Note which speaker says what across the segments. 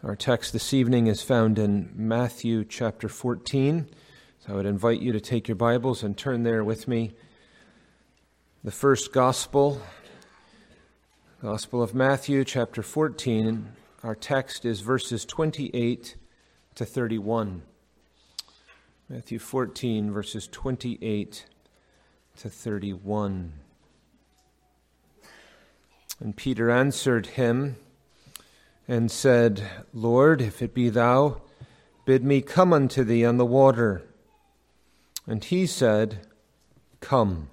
Speaker 1: Our text this evening is found in Matthew chapter 14. So I would invite you to take your Bibles and turn there with me. The first Gospel of Matthew chapter 14. Our text is verses 28 to 31. Matthew 14, verses 28 to 31. And Peter answered him and said, Lord, if it be thou, bid me come unto thee on the water. And he said, Come.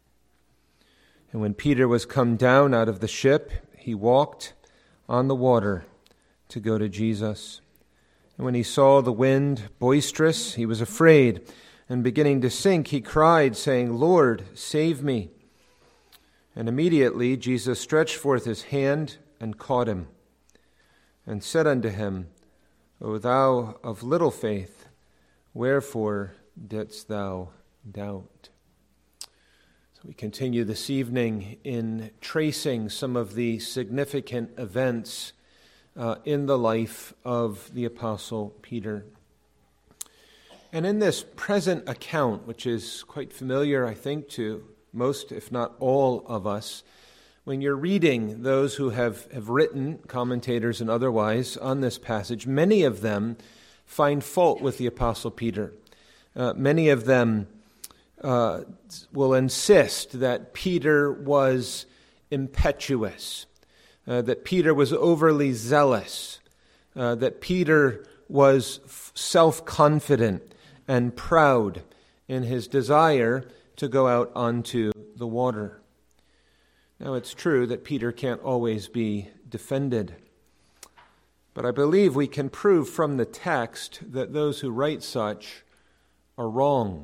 Speaker 1: And when Peter was come down out of the ship, he walked on the water to go to Jesus. And when he saw the wind boisterous, he was afraid, and beginning to sink, he cried, saying, Lord, save me. And immediately Jesus stretched forth his hand and caught him, and said unto him, O thou of little faith, wherefore didst thou doubt? So we continue this evening in tracing some of the significant events in the life of the Apostle Peter. And in this present account, which is quite familiar, I think, to most, if not all of us, when you're reading those who have written, commentators and otherwise, on this passage, many of them find fault with the Apostle Peter. Many of them will insist that Peter was impetuous, that Peter was overly zealous, that Peter was self-confident and proud in his desire to go out onto the water. Now, it's true that Peter can't always be defended, but I believe we can prove from the text that those who write such are wrong.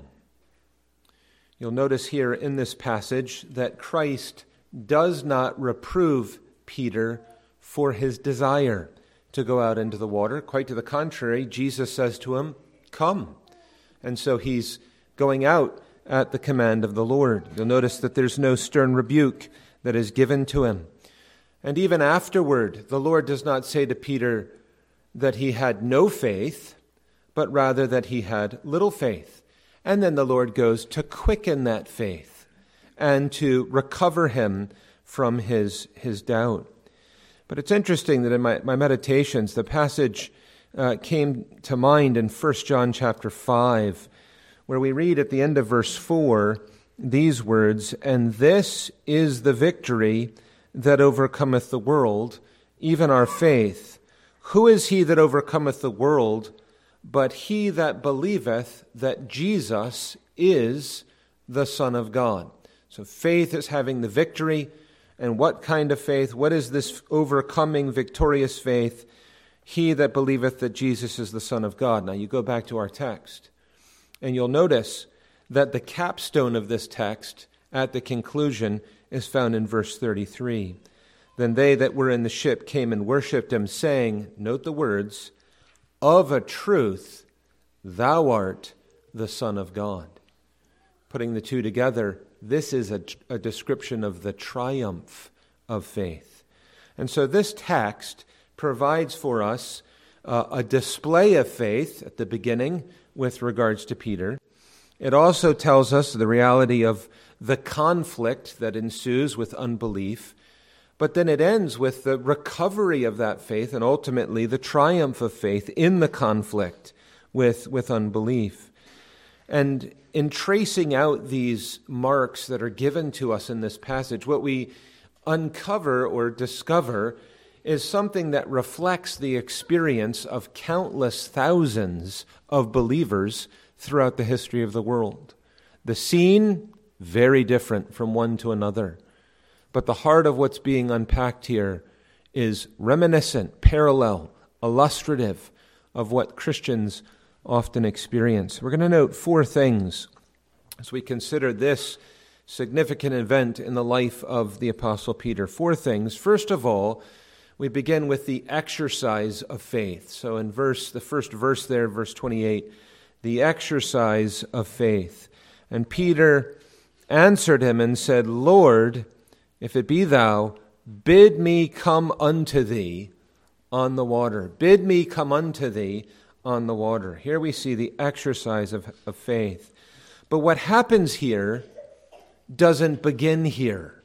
Speaker 1: You'll notice here in this passage that Christ does not reprove Peter for his desire to go out into the water. Quite to the contrary, Jesus says to him, Come. And so he's going out at the command of the Lord. You'll notice that there's no stern rebuke that is given to him. And even afterward, the Lord does not say to Peter that he had no faith, but rather that he had little faith. And then the Lord goes to quicken that faith and to recover him from his doubt. But it's interesting that in my meditations, the passage came to mind in 1 John chapter 5, where we read at the end of verse 4, these words, And this is the victory that overcometh the world, even our faith. Who is he that overcometh the world, but he that believeth that Jesus is the Son of God? So faith is having the victory. And what kind of faith? What is this overcoming, victorious faith? He that believeth that Jesus is the Son of God. Now you go back to our text, and you'll notice that the capstone of this text at the conclusion is found in verse 33. Then they that were in the ship came and worshipped him, saying, note the words, Of a truth, thou art the Son of God. Putting the two together, this is a description of the triumph of faith. And so this text provides for us a display of faith at the beginning with regards to Peter. It also tells us the reality of the conflict that ensues with unbelief, but then it ends with the recovery of that faith and ultimately the triumph of faith in the conflict with unbelief. And in tracing out these marks that are given to us in this passage, what we uncover or discover is something that reflects the experience of countless thousands of believers throughout the history of the world. The scene, very different from one to another. But the heart of what's being unpacked here is reminiscent, parallel, illustrative of what Christians often experience. We're going to note four things as we consider this significant event in the life of the Apostle Peter. Four things. First of all, we begin with the exercise of faith. So in the first verse there, verse 28, the exercise of faith. And Peter answered him and said, Lord, if it be thou, bid me come unto thee on the water. Bid me come unto thee on the water. Here we see the exercise of faith. But what happens here doesn't begin here.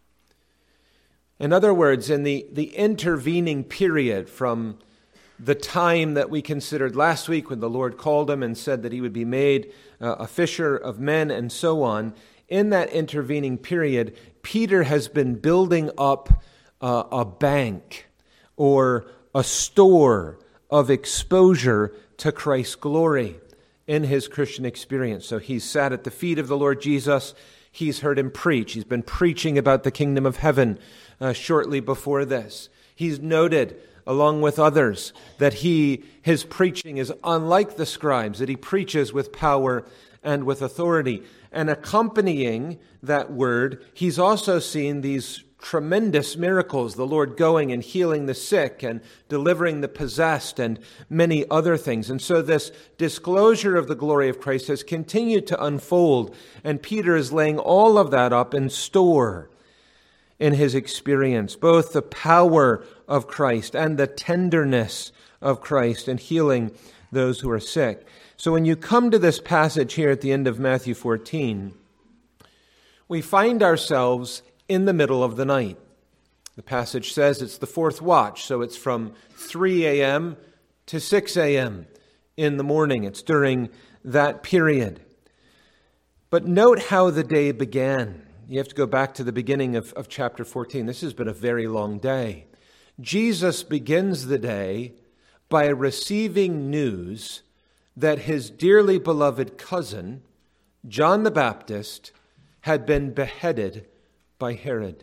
Speaker 1: In other words, in the intervening period from the time that we considered last week when the Lord called him and said that he would be made a fisher of men and so on, in that intervening period, Peter has been building up a bank or a store of exposure to Christ's glory in his Christian experience. So he's sat at the feet of the Lord Jesus. He's heard him preach. He's been preaching about the kingdom of heaven shortly before this. He's noted, along with others, that his preaching is unlike the scribes, that he preaches with power and with authority. And accompanying that word, he's also seen these tremendous miracles, the Lord going and healing the sick and delivering the possessed and many other things. And so this disclosure of the glory of Christ has continued to unfold, and Peter is laying all of that up in store in his experience, both the power of Christ and the tenderness of Christ in healing those who are sick. So when you come to this passage here at the end of Matthew 14, we find ourselves in the middle of the night. The passage says it's the fourth watch, so it's from 3 a.m. to 6 a.m. in the morning. It's during that period. But note how the day began. You have to go back to the beginning of chapter 14. This has been a very long day. Jesus begins the day by receiving news that his dearly beloved cousin, John the Baptist, had been beheaded by Herod.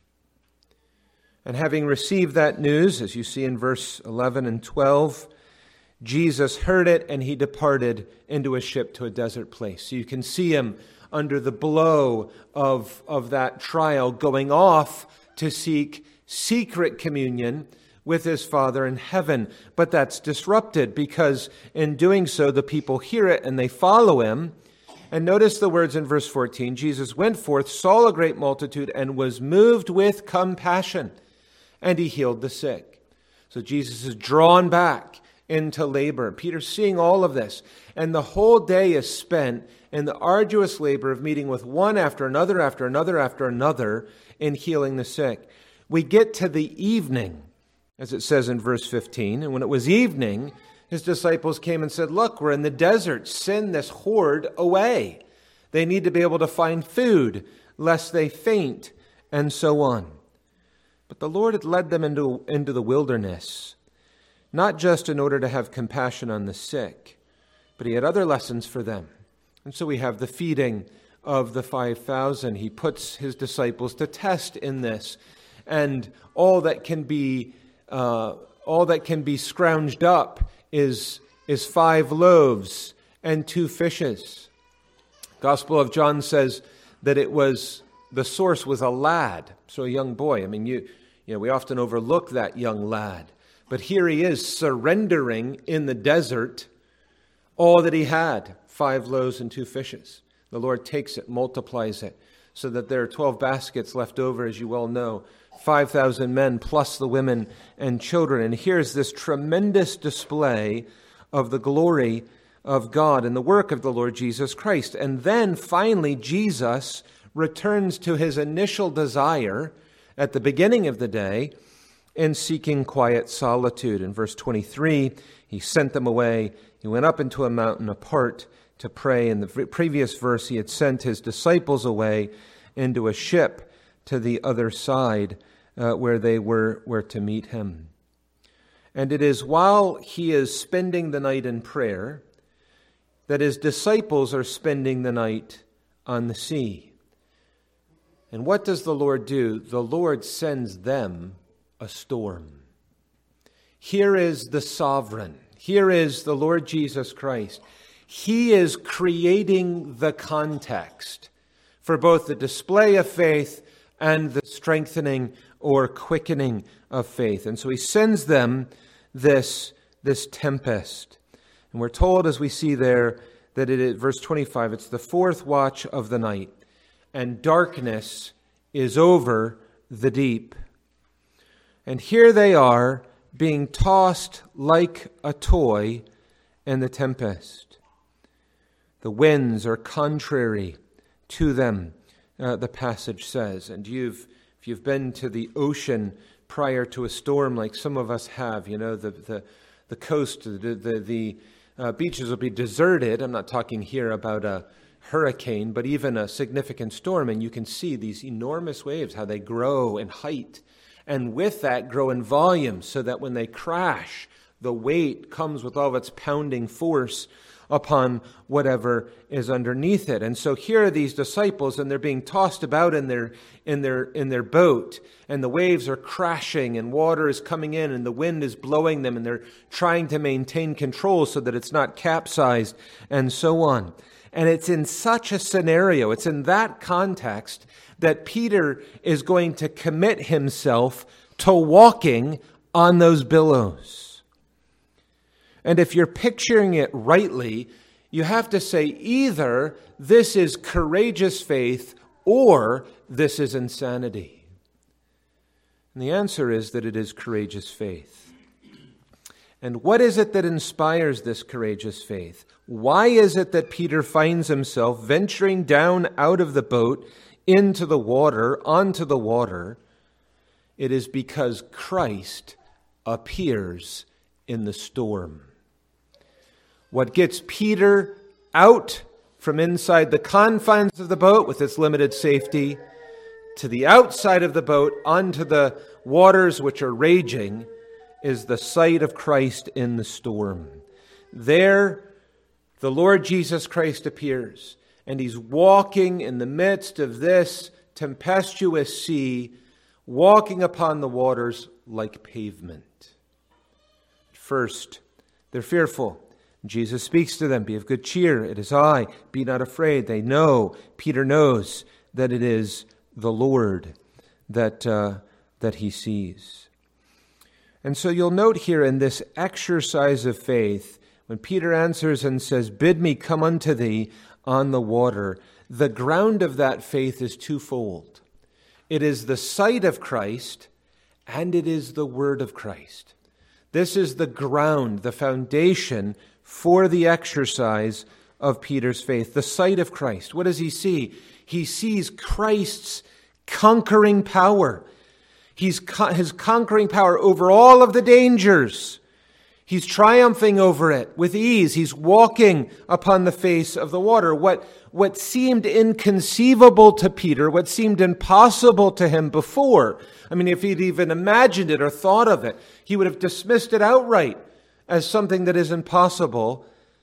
Speaker 1: And having received that news, as you see in verse 11 and 12, Jesus heard it and he departed into a ship to a desert place. So you can see him under the blow of that trial going off to seek secret communion with his Father in heaven. But that's disrupted because in doing so, the people hear it and they follow him. And notice the words in verse 14. Jesus went forth, saw a great multitude, and was moved with compassion, and he healed the sick. So Jesus is drawn back into labor. Peter's seeing all of this, and the whole day is spent in the arduous labor of meeting with one after another, after another, after another, in healing the sick. We get to the evening, as it says in verse 15, and when it was evening, his disciples came and said, "Look, we're in the desert. Send this horde away. They need to be able to find food, lest they faint," and so on. But the Lord had led them into the wilderness, not just in order to have compassion on the sick, but he had other lessons for them. And so we have the feeding of the 5,000. He puts his disciples to test in this, and all that can be scrounged up is 5 loaves and 2 fishes. Gospel of John says that the source was a lad, so a young boy. I mean, you know, we often overlook that young lad, but here he is surrendering in the desert all that he had, 5 loaves and 2 fishes. The Lord takes it, multiplies it, so that there are 12 baskets left over, as you well know, 5,000 men plus the women and children. And here's this tremendous display of the glory of God and the work of the Lord Jesus Christ. And then finally, Jesus returns to his initial desire at the beginning of the day in seeking quiet solitude. In verse 23, he sent them away. He went up into a mountain apart to pray. In the previous verse, he had sent his disciples away into a ship to the other side where they were to meet him. And it is while he is spending the night in prayer that his disciples are spending the night on the sea. And what does the Lord do? The Lord sends them a storm. Here is the sovereign. Here is the Lord Jesus Christ. He is creating the context for both the display of faith and the strengthening or quickening of faith. And so he sends them this tempest. And we're told, as we see there, that it is, verse 25, it's the 4th watch of the night, and darkness is over the deep. And here they are being tossed like a toy in the tempest. The winds are contrary to them, the passage says. And if you've been to the ocean prior to a storm like some of us have, the coast, the beaches will be deserted. I'm not talking here about a hurricane, but even a significant storm, and you can see these enormous waves, how they grow in height, and with that grow in volume, so that when they crash, the weight comes with all of its pounding force upon whatever is underneath it. And so here are these disciples, and they're being tossed about in their boat, and the waves are crashing, and water is coming in, and the wind is blowing them, and they're trying to maintain control so that it's not capsized, and so on. And it's in such a scenario, it's in that context, that Peter is going to commit himself to walking on those billows. And if you're picturing it rightly, you have to say either this is courageous faith or this is insanity. And the answer is that it is courageous faith. And what is it that inspires this courageous faith? Why is it that Peter finds himself venturing down out of the boat into the water, onto the water? It is because Christ appears in the storm. What gets Peter out from inside the confines of the boat with its limited safety to the outside of the boat onto the waters which are raging is the sight of Christ in the storm. There, the Lord Jesus Christ appears, and he's walking in the midst of this tempestuous sea, walking upon the waters like pavement. First, they're fearful. Jesus speaks to them, "Be of good cheer, it is I, be not afraid." They know, Peter knows, that it is the Lord that he sees. And so you'll note here in this exercise of faith, when Peter answers and says, "Bid me come unto thee on the water," the ground of that faith is twofold. It is the sight of Christ, and it is the word of Christ. This is the ground, the foundation for the exercise of Peter's faith. The sight of Christ. What does he see? He sees Christ's conquering power. His conquering power over all of the dangers. He's triumphing over it with ease. He's walking upon the face of the water. What seemed inconceivable to Peter, what seemed impossible to him before, I mean, if he'd even imagined it or thought of it, he would have dismissed it outright as something that is impossible,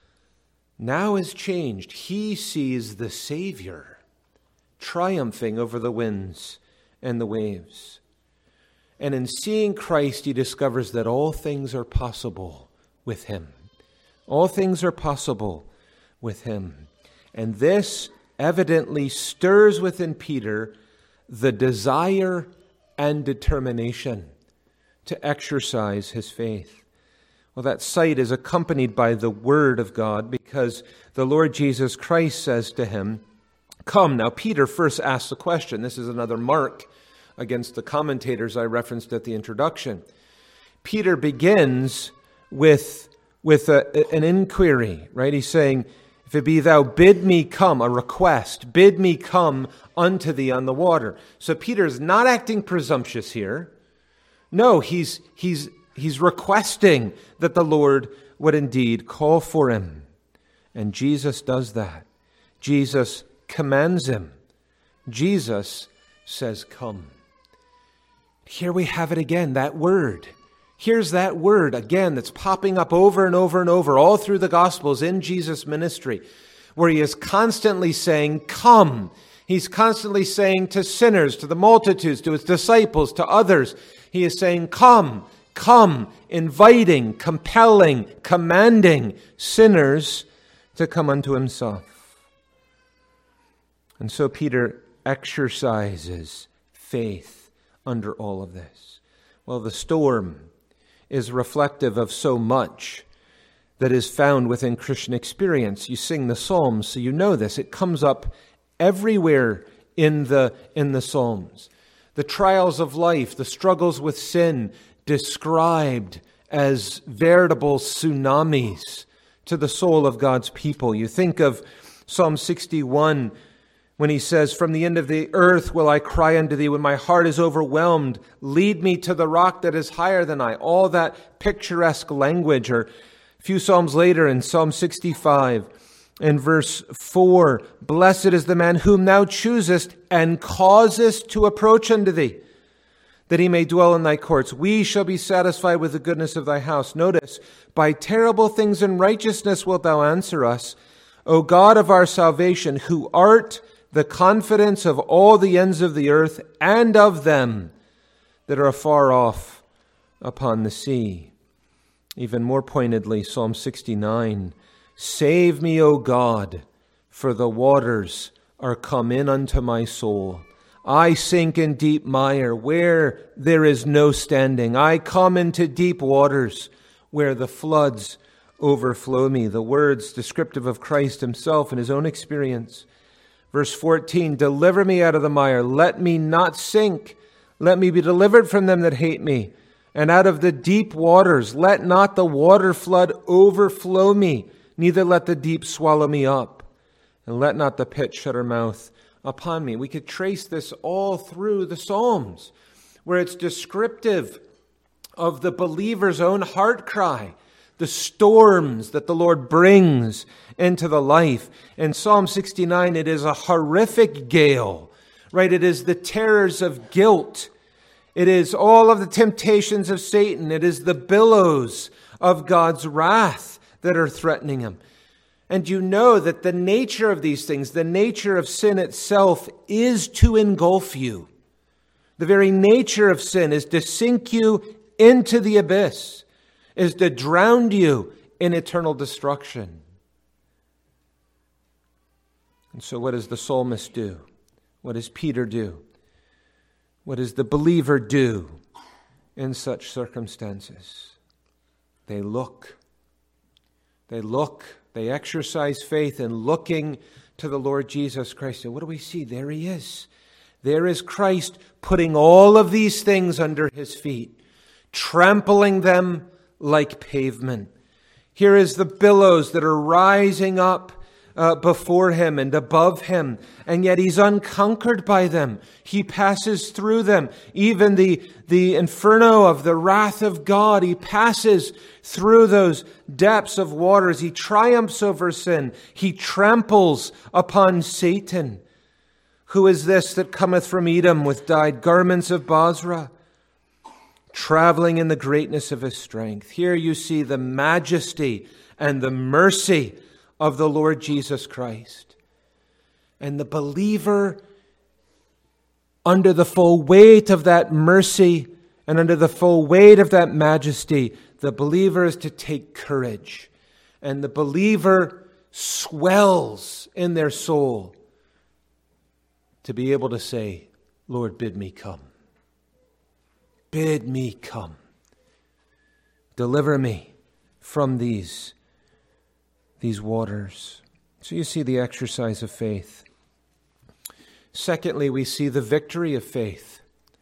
Speaker 1: now is changed. He sees the Savior triumphing over the winds and the waves. And in seeing Christ, he discovers that all things are possible with him. All things are possible with him. And this evidently stirs within Peter the desire and determination to exercise his faith. Well, that sight is accompanied by the word of God, because the Lord Jesus Christ says to him, "Come." Now, Peter first asks the question. This is another mark against the commentators I referenced at the introduction. Peter begins with an inquiry, right? He's saying, "If it be thou, bid me come," a request, "bid me come unto thee on the water." So Peter's not acting presumptuous here. No, he's requesting that the Lord would indeed call for him. And Jesus does that. Jesus commands him. Jesus says, "Come." Here we have it again, that word. Here's that word again that's popping up over and over and over all through the Gospels in Jesus' ministry, where he is constantly saying, "Come." He's constantly saying to sinners, to the multitudes, to his disciples, to others, he is saying, "Come, come," inviting, compelling, commanding sinners to come unto himself. And so Peter exercises faith under all of this. Well, the storm is reflective of so much that is found within Christian experience. You sing the Psalms, so you know this. It comes up everywhere in the Psalms. The trials of life, the struggles with sin, described as veritable tsunamis to the soul of God's people. You think of Psalm 61 when he says, "From the end of the earth will I cry unto thee when my heart is overwhelmed. Lead me to the rock that is higher than I." All that picturesque language. Or a few psalms later in Psalm 65 and verse 4, "Blessed is the man whom thou choosest and causest to approach unto thee, that he may dwell in thy courts. We shall be satisfied with the goodness of thy house." Notice, "By terrible things and righteousness wilt thou answer us, O God of our salvation, who art the confidence of all the ends of the earth and of them that are afar off upon the sea." Even more pointedly, Psalm 69, "Save me, O God, for the waters are come in unto my soul. I sink in deep mire where there is no standing. I come into deep waters where the floods overflow me." The words descriptive of Christ himself and his own experience. Verse 14, "Deliver me out of the mire. Let me not sink. Let me be delivered from them that hate me. And out of the deep waters, let not the water flood overflow me. Neither let the deep swallow me up. And let not the pit shut her mouth upon me." We could trace this all through the Psalms, where it's descriptive of the believer's own heart cry, the storms that the Lord brings into the life. In Psalm 69, it is a horrific gale, right? It is the terrors of guilt. It is all of the temptations of Satan. It is the billows of God's wrath that are threatening him. And you know that the nature of these things, the nature of sin itself, is to engulf you. The very nature of sin is to sink you into the abyss, is to drown you in eternal destruction. And so what does the psalmist do? What does Peter do? What does the believer do in such circumstances? They look. They exercise faith in looking to the Lord Jesus Christ. And what do we see? There he is. There is Christ putting all of these things under his feet, trampling them like pavement. Here is the billows that are rising up before him and above him, and yet he's unconquered by them. He passes through them. Even the inferno of the wrath of God, he passes through those depths of waters. He triumphs over sin. He tramples upon Satan. Who is this that cometh from Edom with dyed garments of Bozrah, traveling in the greatness of his strength? Here you see the majesty and the mercy of the Lord Jesus Christ. And the believer, under the full weight of that mercy and under the full weight of that majesty, the believer is to take courage. And the believer swells in their soul to be able to say, "Lord, bid me come. Bid me come. Deliver me from these waters." So you see the exercise of faith. Secondly, we see the victory of faith.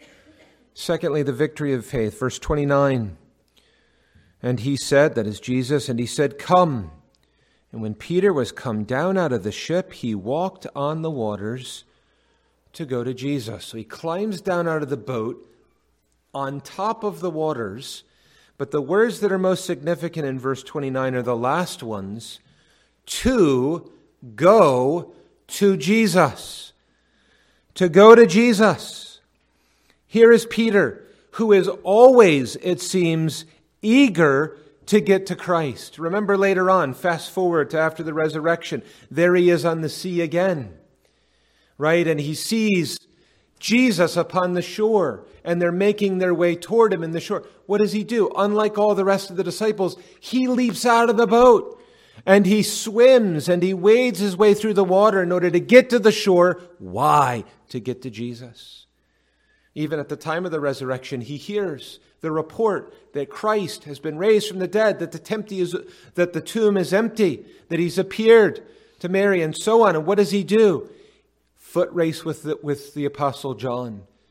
Speaker 1: Verse 29. "And he said," that is Jesus, "and he said, Come. And when Peter was come down out of the ship, he walked on the waters to go to Jesus." So he climbs down out of the boat on top of the waters. But the words that are most significant in verse 29 are the last ones: to go to Jesus. To go to Jesus. Here is Peter, who is always, it seems, eager to get to Christ. Remember later on, fast forward to after the resurrection, there he is on the sea again, right? And he sees Jesus upon the shore, and they're making their way toward him in the shore. What does he do? Unlike all the rest of the disciples, he leaps out of the boat, and he swims, and he wades his way through the water in order to get to the shore. Why? To get to Jesus. Even at the time of the resurrection, he hears the report that Christ has been raised from the dead, that the tomb is empty, that he's appeared to Mary, and so on. And what does he do? Foot race with the Apostle John.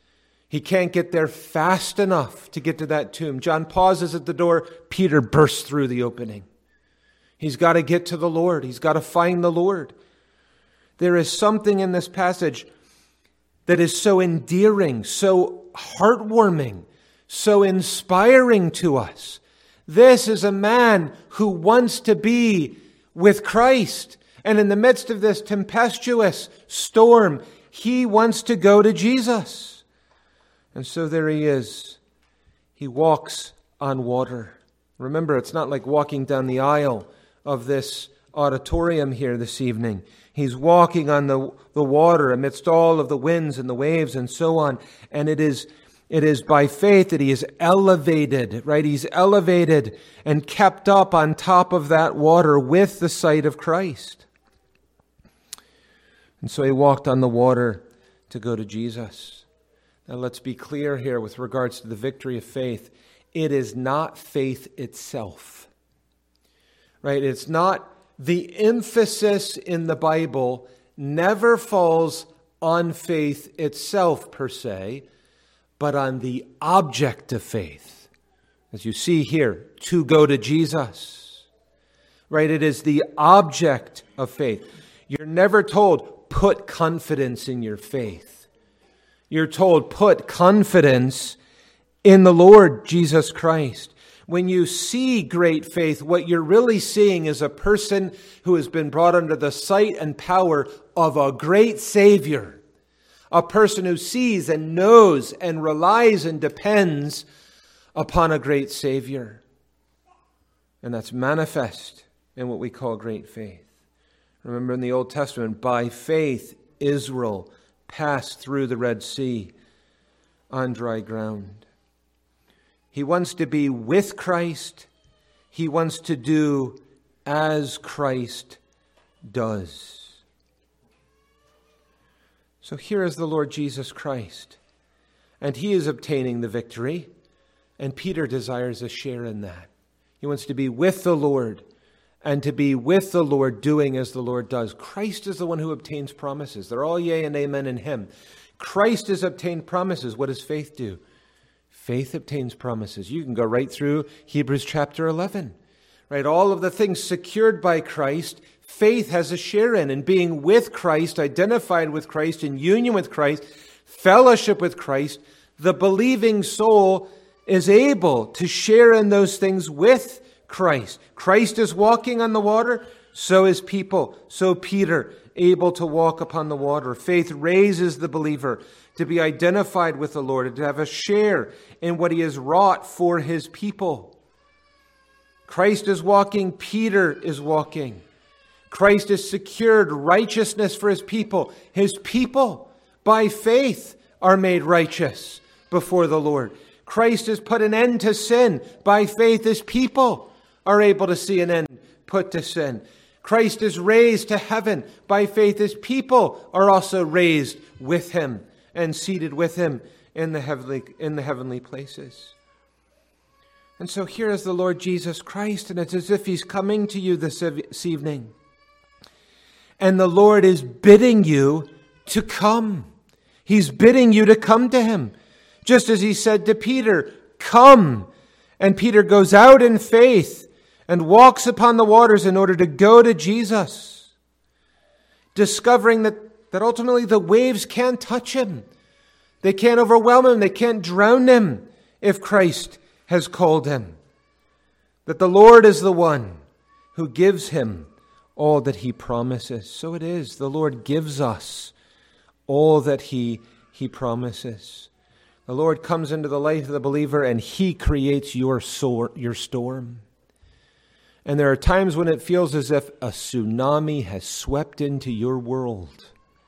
Speaker 1: He can't get there fast enough to get to that tomb. John pauses at the door. Peter bursts through the opening. He's got to get to the Lord. He's got to find the Lord. There is something in this passage that is so endearing, so heartwarming, so inspiring to us. This is a man who wants to be with Christ. And in the midst of this tempestuous storm, he wants to go to Jesus. And so there he is. He walks on water. Remember, it's not like walking down the aisle of this auditorium here this evening. He's walking on the water amidst all of the winds and the waves and so on. And it is by faith that he is elevated, right? He's elevated and kept up on top of that water with the sight of Christ. And so he walked on the water to go to Jesus. Now let's be clear here with regards to the victory of faith. It is not faith itself, right? It's not the emphasis in the Bible never falls on faith itself per se, but on the object of faith. As you see here, to go to Jesus, right? It is the object of faith. You're never told, put confidence in your faith. You're told, put confidence in the Lord Jesus Christ. When you see great faith, what you're really seeing is a person who has been brought under the sight and power of a great Savior. A person who sees and knows and relies and depends upon a great Savior. And that's manifest in what we call great faith. Remember in the Old Testament, by faith, Israel passed through the Red Sea on dry ground. He wants to be with Christ. He wants to do as Christ does. So here is the Lord Jesus Christ, and he is obtaining the victory, and Peter desires a share in that. He wants to be with the Lord, and to be with the Lord doing as the Lord does. Christ is the one who obtains promises. They're all yea and amen in him. Christ has obtained promises. What does faith do? Faith obtains promises. You can go right through Hebrews chapter 11. Right? All of the things secured by Christ, faith has a share in. And being with Christ, identified with Christ, in union with Christ, fellowship with Christ, the believing soul is able to share in those things with Christ. Christ is walking on the water, so is people. So Peter, able to walk upon the water. Faith raises the believer to be identified with the Lord and to have a share in what he has wrought for his people. Christ is walking, Peter is walking. Christ has secured righteousness for his people. His people, by faith, are made righteous before the Lord. Christ has put an end to sin. By faith, his people are able to see an end put to sin. Christ is raised to heaven. By faith, his people are also raised with him and seated with him in the heavenly places. And so here is the Lord Jesus Christ, and it's as if he's coming to you this evening. And the Lord is bidding you to come. He's bidding you to come to him. Just as he said to Peter, come. And Peter goes out in faith and walks upon the waters in order to go to Jesus, discovering that ultimately the waves can't touch him. They can't overwhelm him. They can't drown him if Christ has called him. That the Lord is the one who gives him all that he promises. So it is. The Lord gives us all that he promises. The Lord comes into the life of the believer and he creates your storm. And there are times when it feels as if a tsunami has swept into your world.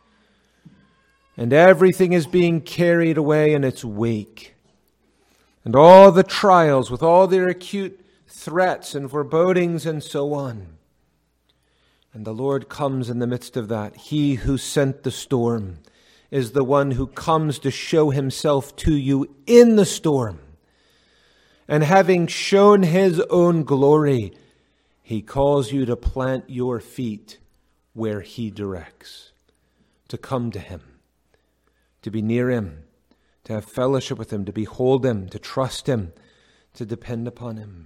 Speaker 1: And everything is being carried away in its wake. And all the trials with all their acute threats and forebodings and so on. And the Lord comes in the midst of that. He who sent the storm is the one who comes to show himself to you in the storm. And having shown his own glory, he calls you to plant your feet where he directs, to come to him, to be near him, to have fellowship with him, to behold him, to trust him, to depend upon him.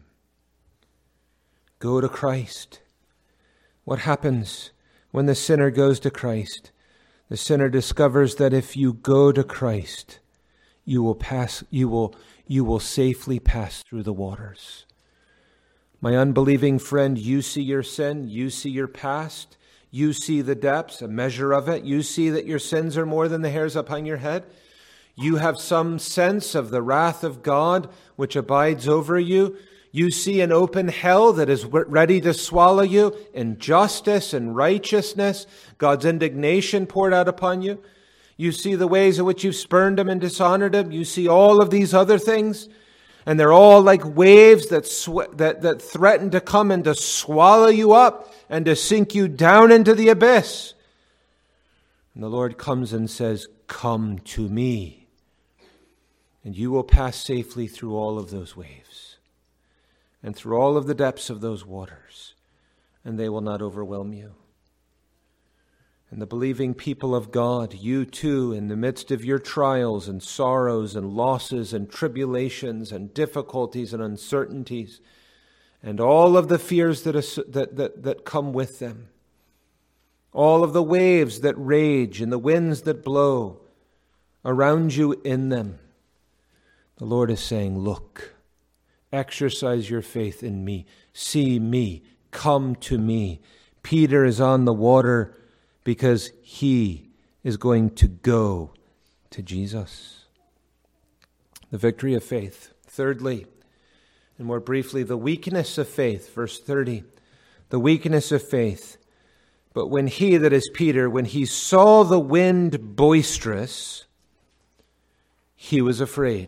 Speaker 1: Go to Christ. What happens when the sinner goes to Christ? The sinner discovers that if you go to Christ, you will safely pass through the waters. My unbelieving friend, you see your sin, you see your past, you see the depths, a measure of it. You see that your sins are more than the hairs upon your head. You have some sense of the wrath of God which abides over you. You see an open hell that is ready to swallow you in justice and righteousness, God's indignation poured out upon you. You see the ways in which you've spurned him and dishonored him. You see all of these other things, and they're all like waves that threaten to come and to swallow you up and to sink you down into the abyss. And the Lord comes and says, "Come to me," and you will pass safely through all of those waves and through all of the depths of those waters, and they will not overwhelm you. And the believing people of God, you too, in the midst of your trials and sorrows and losses and tribulations and difficulties and uncertainties and all of the fears that come with them, all of the waves that rage and the winds that blow around you in them, the Lord is saying, look, exercise your faith in me. See me. Come to me. Peter is on the water because he is going to go to Jesus. The victory of faith. Thirdly, and more briefly, the weakness of faith. Verse 30. The weakness of faith. But when he, that is Peter, when he saw the wind boisterous, he was afraid.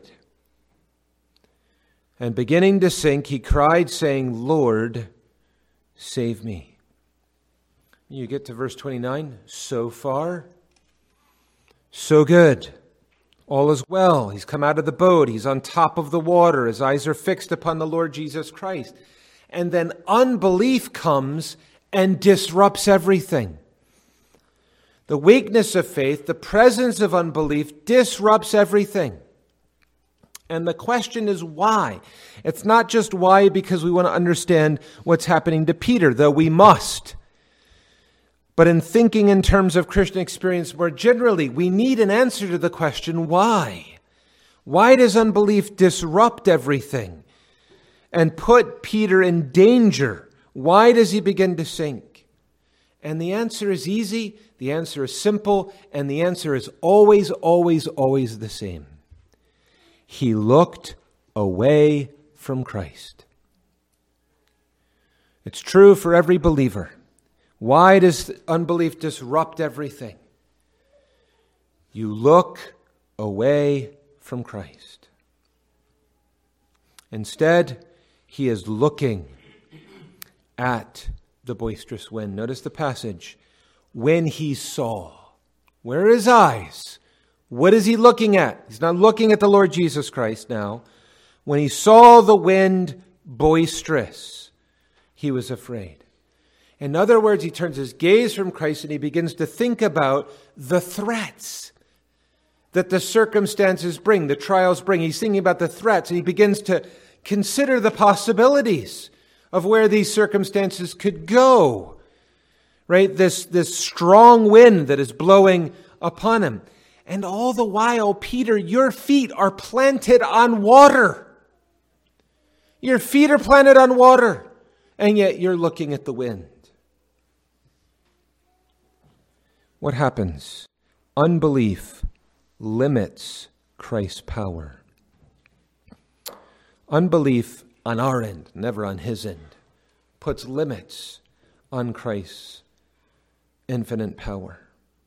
Speaker 1: And beginning to sink, he cried, saying, Lord, save me. You get to verse 29. So far, so good. All is well. He's come out of the boat. He's on top of the water. His eyes are fixed upon the Lord Jesus Christ. And then unbelief comes and disrupts everything. The weakness of faith, the presence of unbelief, disrupts everything. And the question is why? It's not just why because we want to understand what's happening to Peter, though we must. But in thinking in terms of Christian experience more generally, we need an answer to the question why? Why does unbelief disrupt everything and put Peter in danger? Why does he begin to sink? And the answer is easy, the answer is simple, and the answer is always, always, always the same. He looked away from Christ. It's true for every believer. Why does unbelief disrupt everything? You look away from Christ. Instead, he is looking at the boisterous wind. Notice the passage. When he saw. Where are his eyes? What is he looking at? He's not looking at the Lord Jesus Christ now. When he saw the wind boisterous, he was afraid. In other words, he turns his gaze from Christ and he begins to think about the threats that the circumstances bring, the trials bring. He's thinking about the threats and he begins to consider the possibilities of where these circumstances could go. Right? This strong wind that is blowing upon him. And all the while, Peter, your feet are planted on water. Your feet are planted on water. And yet you're looking at the wind. What happens? Unbelief limits Christ's power. Unbelief on our end, never on his end, puts limits on Christ's infinite power.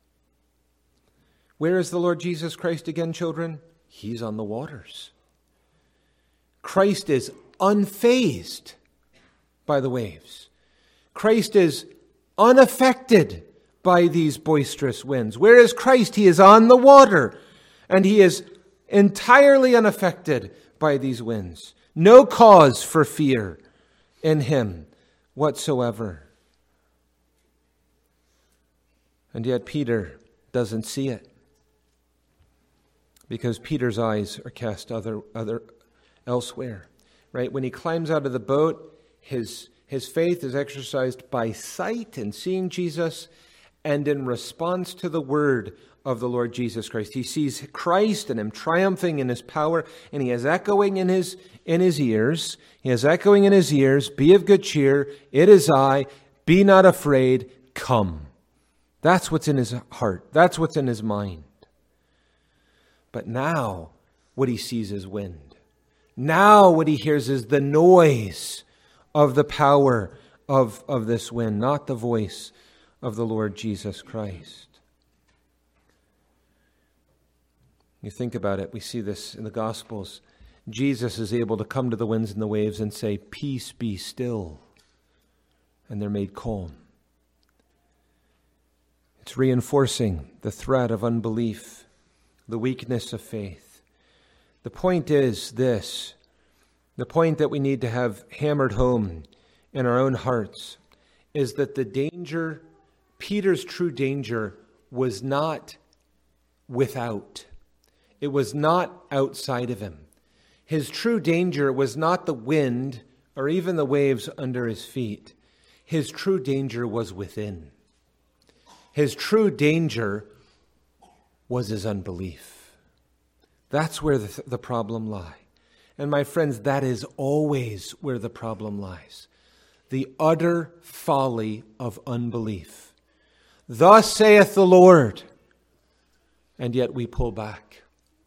Speaker 1: Where is the Lord Jesus Christ again, children? He's on the waters. Christ is unfazed by the waves. Christ is unaffected by these boisterous winds. Where is Christ? He is on the water, and he is entirely unaffected by these winds. No cause for fear in him whatsoever. And yet Peter doesn't see it. because Peter's eyes are cast elsewhere. Right? When he climbs out of the boat, his faith is exercised by sight and seeing Jesus, and in response to the word of the Lord Jesus Christ. He sees Christ and him triumphing in his power, and he has echoing in his ears. He has echoing in his ears, "Be of good cheer, it is I, be not afraid, come." That's what's in his heart. That's what's in his mind. But now what he sees is wind. Now what he hears is the noise of the power of this wind, not the voice of the Lord Jesus Christ. You think about it, we see this in the Gospels. Jesus is able to come to the winds and the waves and say, "Peace, be still." And they're made calm. It's reinforcing the threat of unbelief, the weakness of faith. The point is this, the point that we need to have hammered home in our own hearts is that the danger, Peter's true danger, was not without. It was not outside of him. His true danger was not the wind or even the waves under his feet. His true danger was within. His true danger was his unbelief. That's where the problem lies. And my friends, that is always where the problem lies. The utter folly of unbelief. "Thus saith the Lord." And yet we pull back.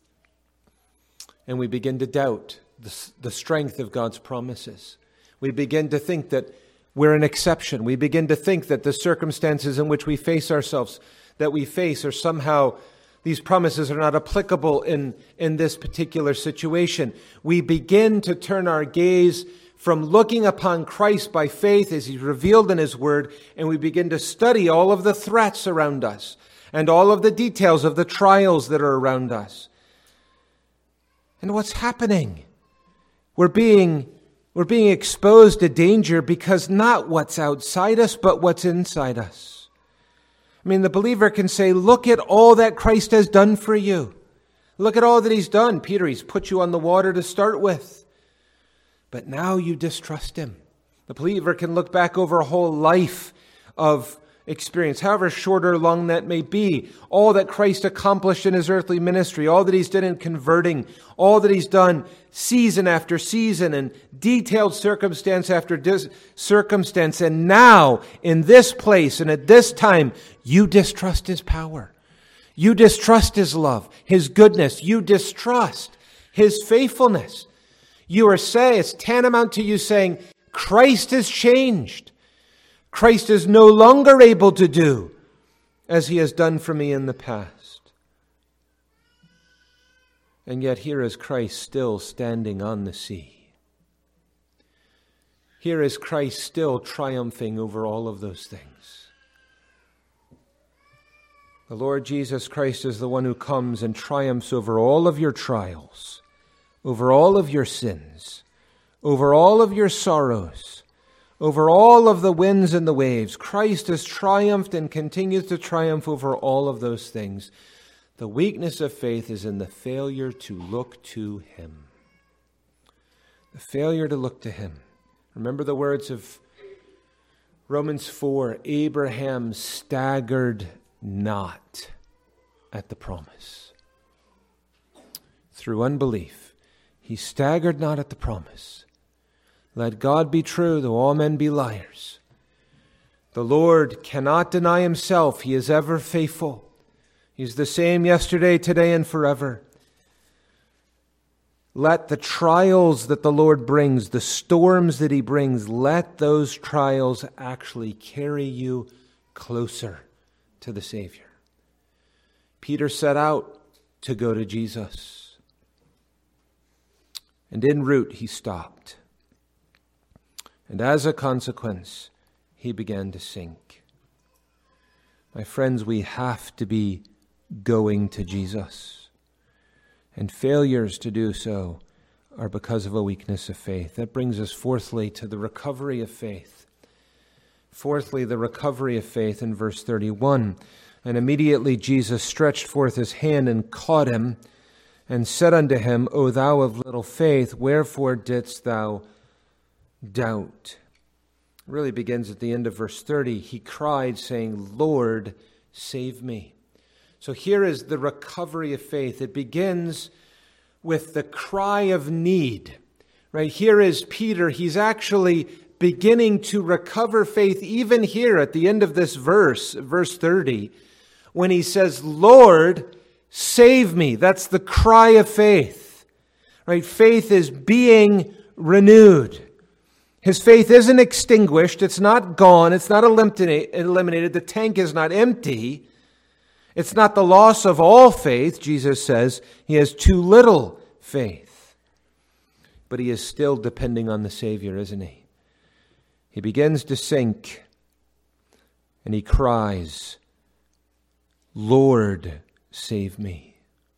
Speaker 1: And we begin to doubt the strength of God's promises. We begin to think that we're an exception. We begin to think that the circumstances in which we face ourselves, that we face, are somehow, these promises are not applicable in this particular situation. We begin to turn our gaze from looking upon Christ by faith as he's revealed in his word, and we begin to study all of the threats around us and all of the details of the trials that are around us. And what's happening? We're being exposed to danger because not what's outside us, but what's inside us. I mean, the believer can say, "Look at all that Christ has done for you. Look at all that he's done. Peter, he's put you on the water to start with. But now you distrust him." The believer can look back over a whole life of experience, however short or long that may be, all that Christ accomplished in his earthly ministry, all that he's done in converting, all that he's done season after season and detailed circumstance after circumstance. And now, in this place and at this time, you distrust his power. You distrust his love, his goodness. You distrust his faithfulness. You are saying, it's tantamount to you saying, Christ has changed. Christ is no longer able to do as he has done for me in the past. And yet here is Christ still standing on the sea. Here is Christ still triumphing over all of those things. The Lord Jesus Christ is the one who comes and triumphs over all of your trials, over all of your sins, over all of your sorrows, over all of the winds and the waves. Christ has triumphed and continues to triumph over all of those things. The weakness of faith is in the failure to look to him. The failure to look to him. Remember the words of Romans 4, Abraham staggered not at the promise. Through unbelief, he staggered not at the promise. Let God be true, though all men be liars. The Lord cannot deny himself. He is ever faithful. He's the same yesterday, today, and forever. Let the trials that the Lord brings, the storms that he brings, let those trials actually carry you closer to the Savior. Peter set out to go to Jesus. And en route, he stopped. And as a consequence, he began to sink. My friends, we have to be going to Jesus. And failures to do so are because of a weakness of faith. That brings us fourthly to the recovery of faith. Fourthly, the recovery of faith in verse 31. And immediately Jesus stretched forth his hand and caught him and said unto him, O thou of little faith, wherefore didst thou doubt? It really begins at the end of verse 30. He cried, saying, Lord, save me. So here is the recovery of faith. It begins with the cry of need. Right here is Peter. He's actually beginning to recover faith even here at the end of this verse 30, when he says, Lord, save me. That's the cry of faith. Right? Faith is being renewed. His faith isn't extinguished. It's not gone. It's not eliminated. The tank is not empty. It's not the loss of all faith. Jesus says he has too little faith. But he is still depending on the Savior, isn't he? He begins to sink and he cries, Lord, save me.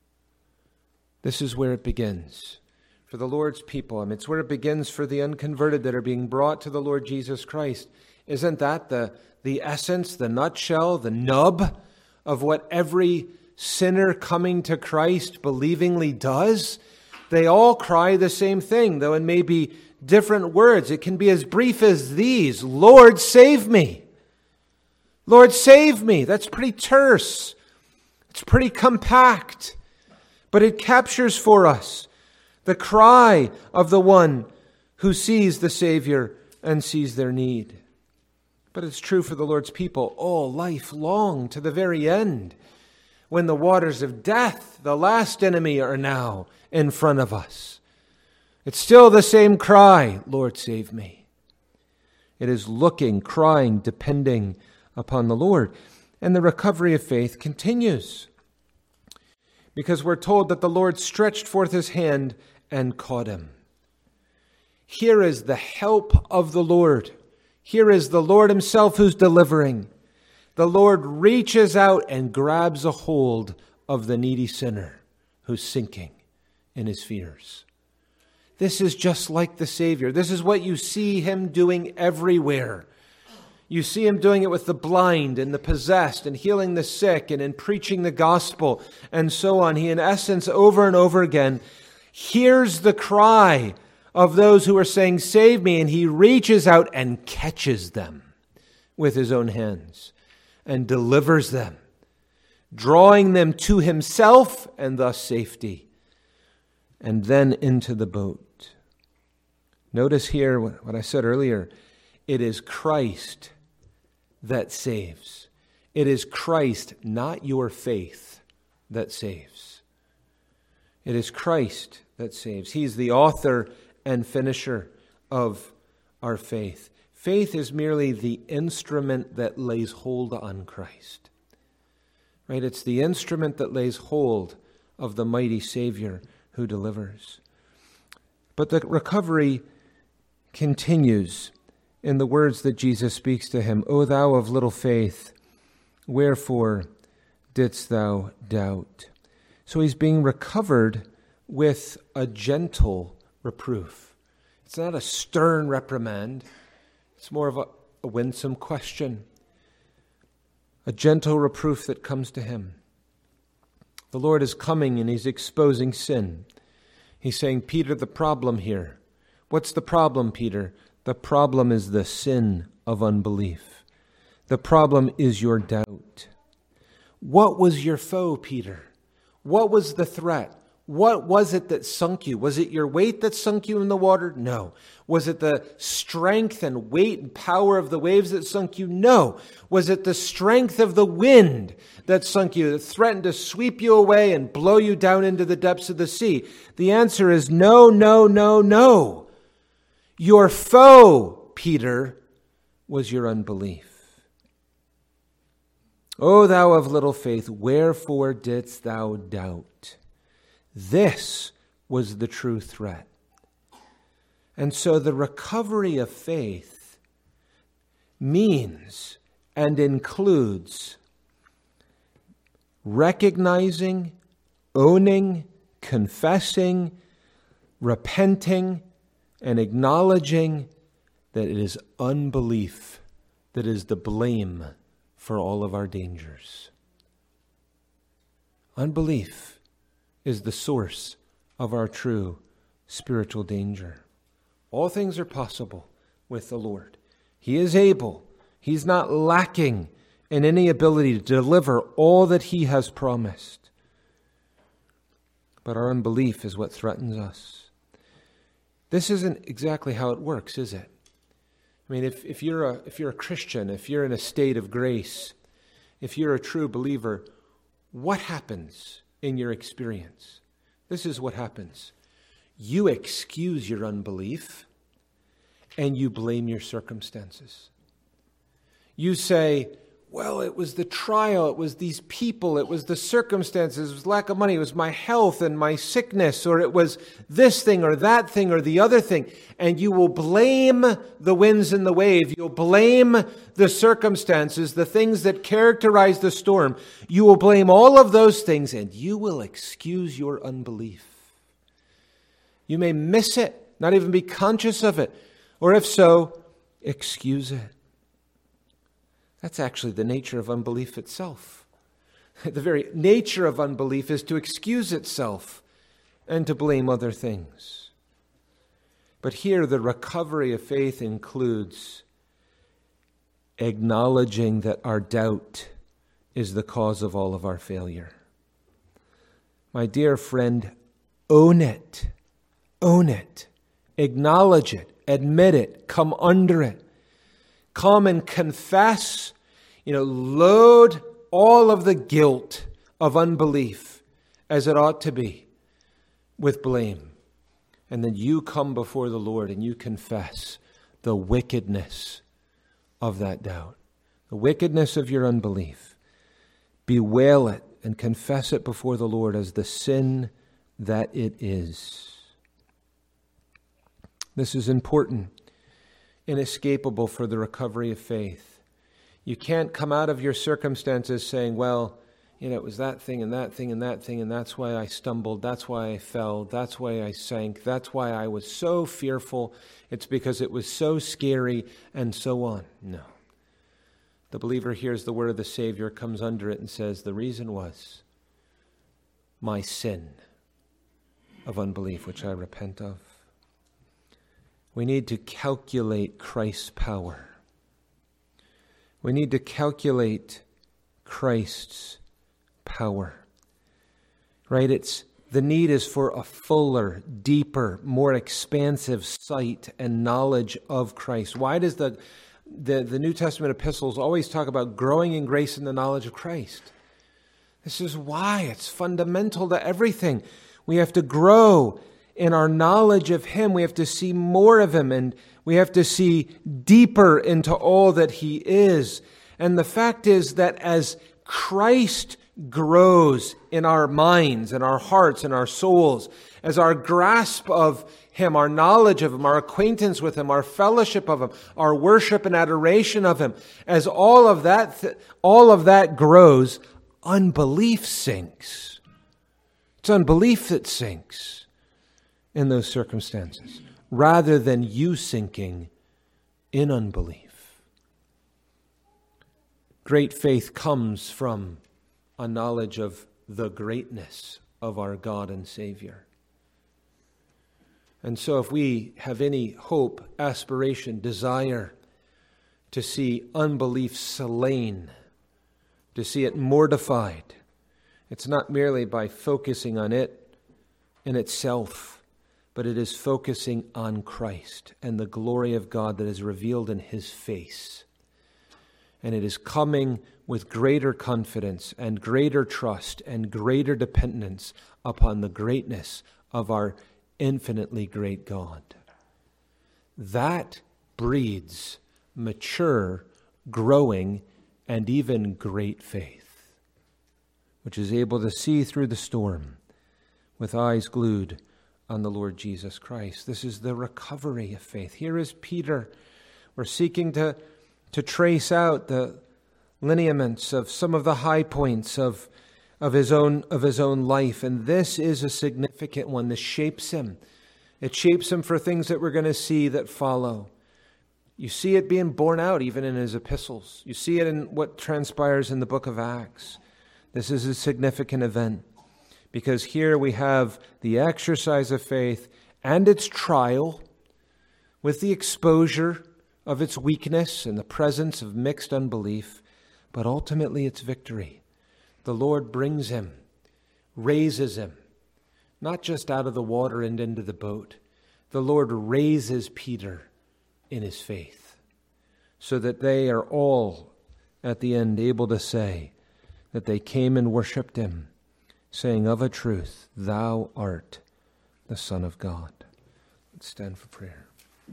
Speaker 1: This is where it begins for the Lord's people. It's where it begins for the unconverted that are being brought to the Lord Jesus Christ. Isn't that the essence, the nutshell, the nub of what every sinner coming to Christ believingly does? They all cry the same thing, though in maybe different words. It can be as brief as these: Lord, save me. Lord, save me. That's pretty terse. It's pretty compact. But it captures for us the cry of the one who sees the Savior and sees their need. But it's true for the Lord's people all life long, to the very end, when the waters of death, the last enemy, are now in front of us. It's still the same cry, Lord, save me. It is looking, crying, depending upon the Lord. And the recovery of faith continues, because we're told that the Lord stretched forth his hand and caught him. Here is the help of the Lord. Here is the Lord himself who's delivering. The Lord reaches out and grabs a hold of the needy sinner who's sinking in his fears. This is just like the Savior. This is what you see him doing everywhere. You see him doing it with the blind and the possessed and healing the sick and in preaching the gospel and so on. He, in essence, over and over again, hears the cry of those who are saying, save me, and he reaches out and catches them with his own hands and delivers them, drawing them to himself and thus safety, and then into the boat. Notice here what I said earlier. It is Christ that saves. It is Christ, not your faith, that saves. It is Christ that saves. He's the author and finisher of our faith. Faith is merely the instrument that lays hold on Christ. Right? It's the instrument that lays hold of the mighty Savior who delivers. But the recovery continues in the words that Jesus speaks to him. O thou of little faith, wherefore didst thou doubt? So he's being recovered with a gentle reproof. It's not a stern reprimand. It's more of a winsome question. A gentle reproof that comes to him. The Lord is coming and he's exposing sin. He's saying, Peter, the problem here. What's the problem, Peter? The problem is the sin of unbelief. The problem is your doubt. What was your foe, Peter? What was the threat? What was it that sunk you? Was it your weight that sunk you in the water? No. Was it the strength and weight and power of the waves that sunk you? No. Was it the strength of the wind that sunk you, that threatened to sweep you away and blow you down into the depths of the sea? The answer is no, no, no, no. Your foe, Peter, was your unbelief. O thou of little faith, wherefore didst thou doubt? This was the true threat. And so the recovery of faith means and includes recognizing, owning, confessing, repenting, and acknowledging that it is unbelief that is the blame for all of our dangers. Unbelief is the source of our true spiritual danger. All things are possible with the Lord. He is able. He's not lacking in any ability to deliver all that he has promised. But our unbelief is what threatens us. This isn't exactly how it works, is it? I mean, if you're a Christian, if you're in a state of grace, if you're a true believer, what happens in your experience? This is what happens. You excuse your unbelief and you blame your circumstances. You say, well, it was the trial, it was these people, it was the circumstances, it was lack of money, it was my health and my sickness, or it was this thing or that thing or the other thing. And you will blame the winds and the wave. You'll blame the circumstances, the things that characterize the storm. You will blame all of those things and you will excuse your unbelief. You may miss it, not even be conscious of it, or if so, excuse it. That's actually the nature of unbelief itself. The very nature of unbelief is to excuse itself and to blame other things. But here the recovery of faith includes acknowledging that our doubt is the cause of all of our failure. My dear friend, own it. Own it. Acknowledge it. Admit it. Come under it. Come and confess. Load all of the guilt of unbelief, as it ought to be, with blame. And then you come before the Lord and you confess the wickedness of that doubt, the wickedness of your unbelief. Bewail it and confess it before the Lord as the sin that it is. This is important, inescapable for the recovery of faith. You can't come out of your circumstances saying, well, it was that thing and that thing and that thing, and that's why I stumbled, that's why I fell, that's why I sank, that's why I was so fearful, it's because it was so scary, and so on. No. The believer hears the word of the Savior, comes under it, and says, the reason was my sin of unbelief, which I repent of. We need to calculate Christ's power. We need to calculate Christ's power. Right? The need is for a fuller, deeper, more expansive sight and knowledge of Christ. Why does the New Testament epistles always talk about growing in grace and the knowledge of Christ? This is why. It's fundamental to everything. We have to grow in our knowledge of Him. We have to see more of Him, and we have to see deeper into all that He is. And the fact is that as Christ grows in our minds and our hearts and our souls, as our grasp of Him, our knowledge of Him, our acquaintance with Him, our fellowship of Him, our worship and adoration of Him, as all of that grows, unbelief sinks. It's unbelief that sinks in those circumstances, rather than you sinking in unbelief. Great faith comes from a knowledge of the greatness of our God and Savior. And so if we have any hope, aspiration, desire to see unbelief slain, to see it mortified, it's not merely by focusing on it in itself, but it is focusing on Christ and the glory of God that is revealed in His face. And it is coming with greater confidence and greater trust and greater dependence upon the greatness of our infinitely great God. That breeds mature, growing, and even great faith, which is able to see through the storm with eyes glued on the Lord Jesus Christ. This is the recovery of faith. Here is Peter. We're seeking to trace out the lineaments of some of the high points of his own life, and this is a significant one. This shapes him. It shapes him for things that we're going to see that follow. You see it being borne out even in his epistles. You see it in what transpires in the book of Acts. This is a significant event because here we have the exercise of faith and its trial with the exposure of its weakness and the presence of mixed unbelief, but ultimately its victory. The Lord brings him, raises him, not just out of the water and into the boat. The Lord raises Peter in his faith, so that they are all at the end able to say that they came and worshipped him, saying, "Of a truth, thou art the Son of God." Let's stand for prayer.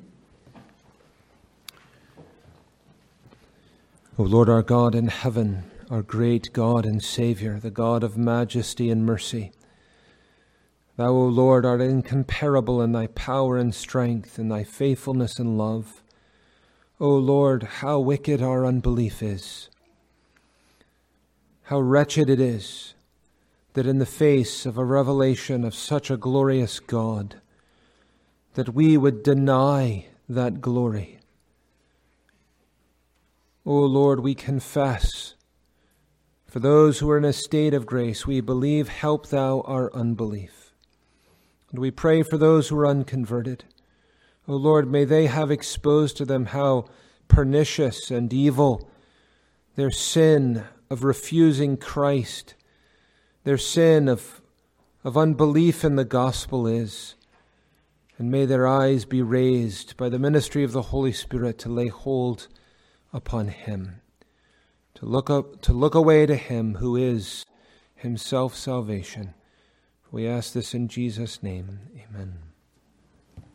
Speaker 1: O Lord, our God in heaven, our great God and Savior, the God of majesty and mercy, Thou, O Lord, art incomparable in thy power and strength, in thy faithfulness and love. O Lord, how wicked our unbelief is. How wretched it is that in the face of a revelation of such a glorious God, that we would deny that glory. O Lord, we confess, for those who are in a state of grace, we believe, help thou our unbelief. And we pray for those who are unconverted. O Lord, may they have exposed to them how pernicious and evil their sin of refusing Christ, their sin of unbelief in the gospel is. And may their eyes be raised by the ministry of the Holy Spirit to lay hold upon him, to look away to him who is himself salvation. We ask this in Jesus' name. Amen.